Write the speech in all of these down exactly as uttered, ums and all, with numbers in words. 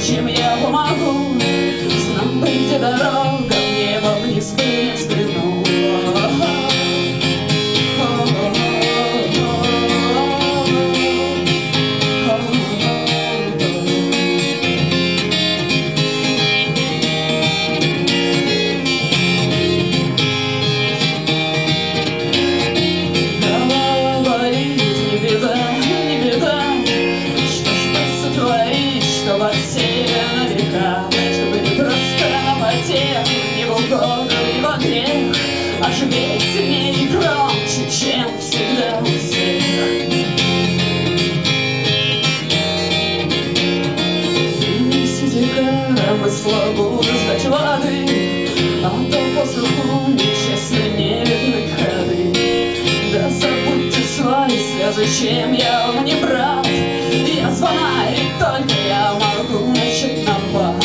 чем я помогу. Знал бы, где дорога, в небо вниз бы не взглянул. Голова болит, не беда, не беда. Что ж бы сотворить, чтоб от севера на века, чтобы не просто на потеху, не в угоду и во грех, а живее, сильнее и громче, чем всегда у всех. Принесите коромысло, буду ждать воды, а то по суху нечестно не видны ходы. Да забудьте свои слезы, чем я вам не брат. Я звонарь, и только я могу начать напад.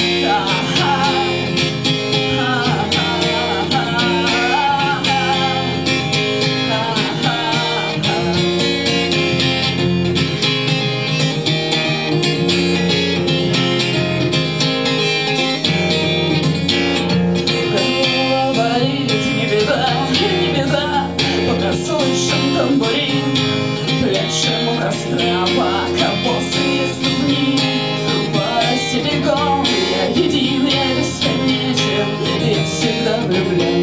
Голова болит, не беда, не беда, пока слышен тамбурин. Плечи ему костра, пока босые ступни. По росе бегом я един, я бесконечен, я всегда влюблен.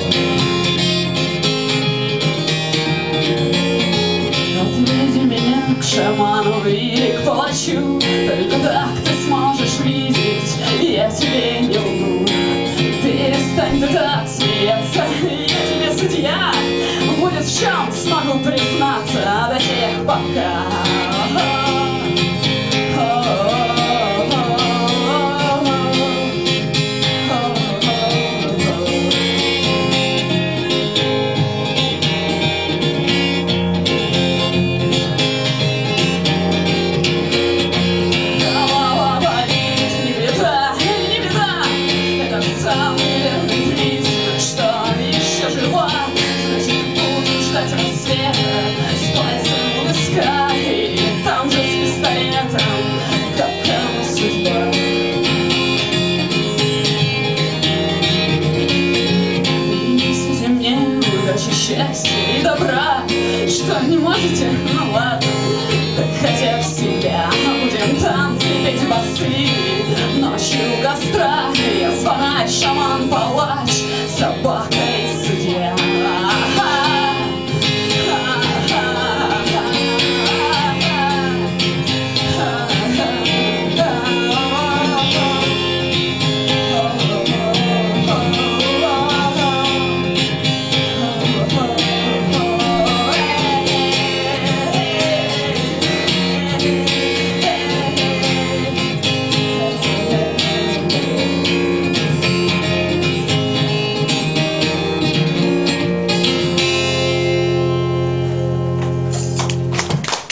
Отведи меня к шаману или к палачу, только так ты сможешь видеть, я тебе не лгу. Перестань ты так смеяться, я тебе судья. Будет в чем смогу признаться до тех пока.